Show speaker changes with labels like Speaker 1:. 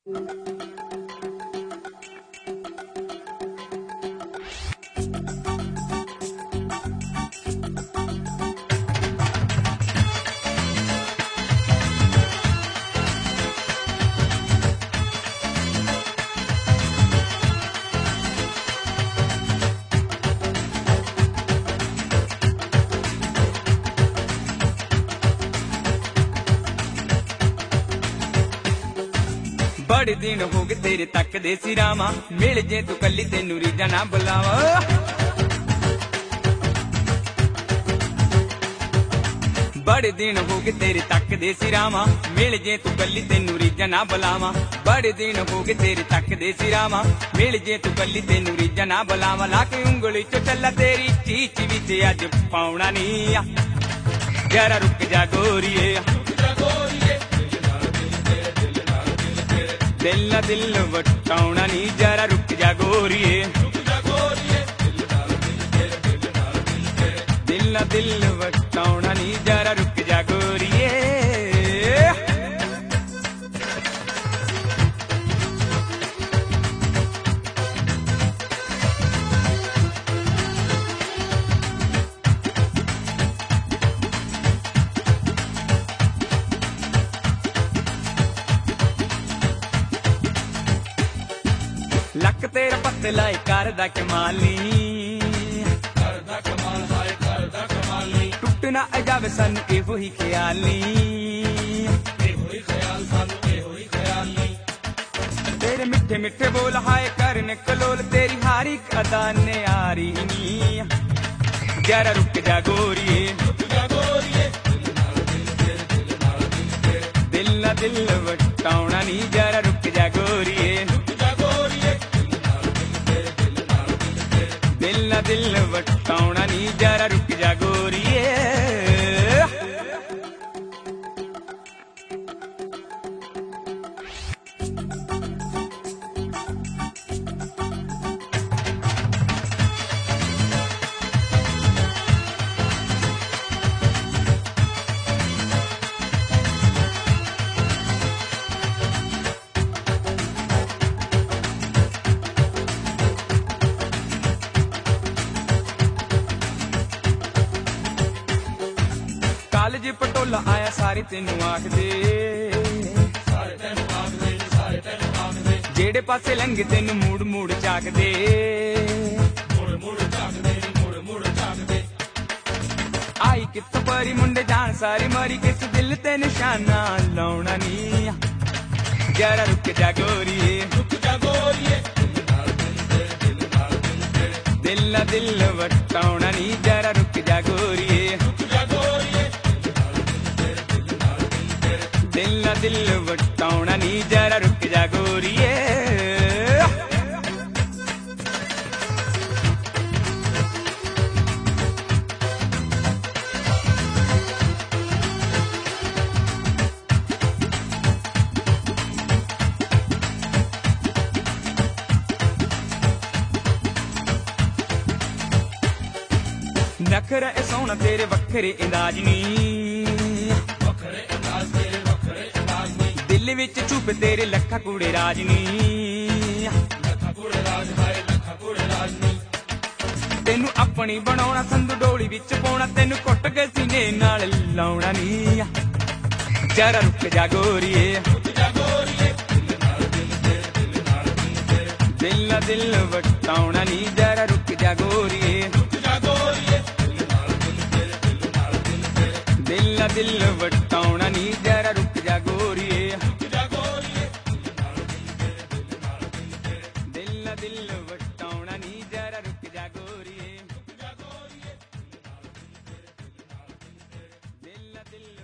Speaker 1: बड़े दिन हो गए तेरे तकदे सी रामा, मिल जे तू कली तेनू रीजा ना बुलावा। बड़े दिन हो गए तेरे तकदे सी रामा, मिल जे तू कली तेनू रीजा ना बुलावा। बड़े दिन हो गए तेरे तकदे सी रामा, मिल जे तू कली तेनू रीजा ना बुलावा। लाके उंगली चो चला तेरी चीच विच अज पाउणा नी आ, जरा रुक जा गोरीए, दिल ना दिल वटाउणा नी, जरा रुक जा गोरीए, दिल ना दिल वटाउणा नी, जरा रुक जा गोरीए। लक तेरा पतला करदा कमाली, टुट ना जावे सानू एहो ही ख्याली, तेरे मिठे मिठे बोल हाय करने कलोल, तेरी हर एक अदा ने आरी नी, जरा रुक जा गोरीए, दिल ना दिल वटाउणा नी, जरा रुक जा गोरीए, दिल ना दिल वटाउणा नी, जरा रुक जा गोरीए। कालज पटोला आया सारे तेनू आखदे, जेड़े पासे लंघे तेनू मूड़ मूड़ झाकदे, आई कित्थों परी मुंडे जान सारी मरी, किस दिल ते निशाना लाउणा नी, जरा रुक जा गोरीए, दिल ना दिल वटाउणा नी, जरा रुक जा गोरीए, दिल ना दिल वटाउणा नी, जरा रुक जा गोरीए। नखरा ए सोना तेरे वखरे अंदाज नी, दिल विच छुप तेरे लखा कूड़े राजनी, तेनू अपनी बनाउणा संधू डोली विच पाउणा, तेनू कुट के सीने नाल लाउणा नी, जरा रुक जा गोरीए, दिल ना दिल वटाउणा नी, जरा रुक जा गोरीए, दिल ना दिल वटाउणा नी, जरा रुक जा गोरीए, दिल ना दिल वटाउणा नी, जरा रुक जा गोरीए, दिल ना दिल